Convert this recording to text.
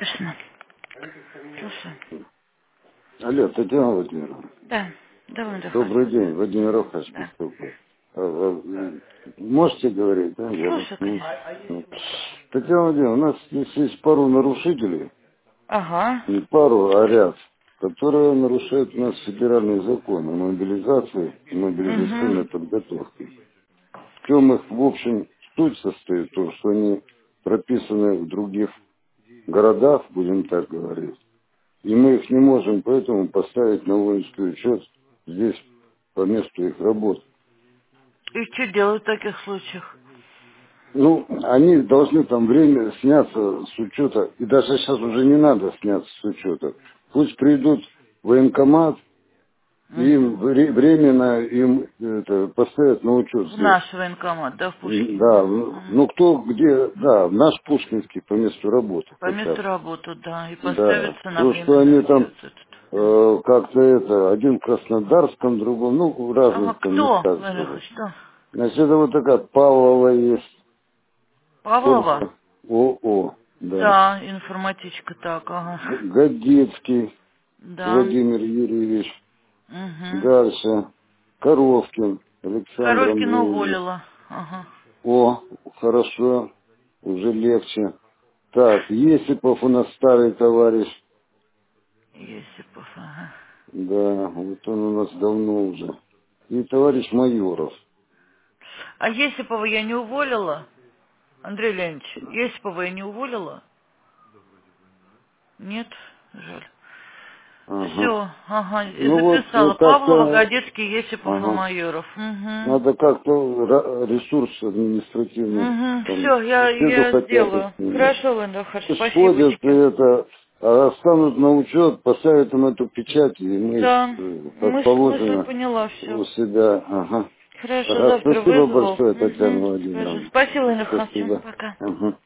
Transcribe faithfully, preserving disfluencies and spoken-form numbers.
Слышно. Слушай. Алло, Татьяна Владимировна. Да, да, Владимир Добрый Ильич. день, Владимир Рохач Да. беспокоит. А, а, Можете говорить, да? Я вас Слушай, не... конечно. Татьяна Владимировна, у нас здесь есть пару нарушителей, Ага. не пару, а ряд, которые нарушают у нас федеральный закон о мобилизации и Угу. мобилизационной подготовке. В чем их, в общем, суть состоит в том, что они прописаны в других городах, будем так говорить, и мы их не можем поэтому поставить на воинский учет здесь по месту их работы. И что делать в таких случаях? Ну, они должны там время сняться с учета, и даже сейчас уже не надо сняться с учета. Пусть придут в военкомат, и им Угу. вре- временно им это, поставят на учет В здесь. наш военкомат, да, в Да, Пушкине. ну Угу. ну, кто где, да, в наш Пушкинский по месту работы По хотя месту бы. работы, да, и Да, поставиться на то, что временный они там учет этот. э, как-то это, один в Краснодарском, другом, ну, в Ага, разных там кто, местах Владимир живут. Ильич, кто? Значит, это вот такая Павлова есть, Павлова? Форма ОО, да. Да, информатичка, так, ага. Г- Годецкий Да. Владимир Юрьевич. Угу. Дальше. Коровкин Александр Коровкина Андреевич. уволила. Ага. О, хорошо, уже легче. Так, Есипов у нас старый товарищ. Есипов, ага. Да, вот он у нас давно уже. И товарищ Майоров. А Есипова я не уволила? Андрей Леонидович, Есипова я не уволила? Нет? Жаль. Ага. Все, ага, и Ну вот э, записала. Павлова, как-то, Годецкий, Есипов и ага, Майоров. Угу. надо как-то ра- ресурс административный, Угу, там, все, я, беседу я хотя бы сделаю. с ними. Хорошо, Вендохар, Сходят и спасибочки. это, а станут на учет, поставят им эту печать, и мы, Да, э, как мысль, мысль положено, поняла у все. себя, ага. Хорошо, Ага, завтра спасибо вызову. большое, Татьяна Угу, скажу. Владимировна. Спасибо, Вендохар, Спасибо. пока. Ага.